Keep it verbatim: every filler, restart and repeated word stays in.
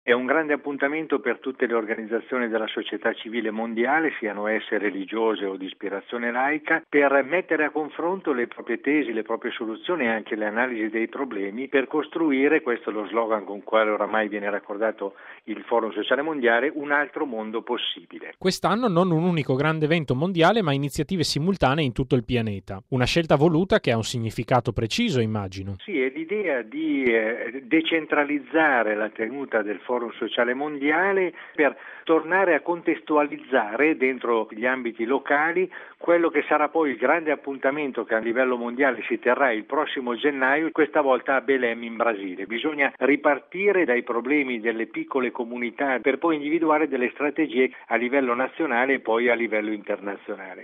È un grande appuntamento per tutte le organizzazioni della società civile mondiale, siano esse religiose o di ispirazione laica, per mettere a confronto le proprie tesi, le proprie soluzioni e anche le analisi dei problemi per costruire, questo è lo slogan con quale oramai viene raccordato il Forum Sociale Mondiale, un altro mondo possibile. Quest'anno non un unico grande evento mondiale, ma iniziative simultanee in tutto il pianeta. Una scelta voluta che ha un significato preciso, immagino. Sì, è l'idea di eh, decentralizzare la tenuta del Forum Sociale Mondiale per tornare a contestualizzare dentro gli ambiti locali quello che sarà poi il grande appuntamento che a livello mondiale si terrà il prossimo gennaio, questa volta a Belém in Brasile. Bisogna ripartire dai problemi delle piccole comunità per poi individuare delle strategie a livello nazionale e poi a livello internazionale.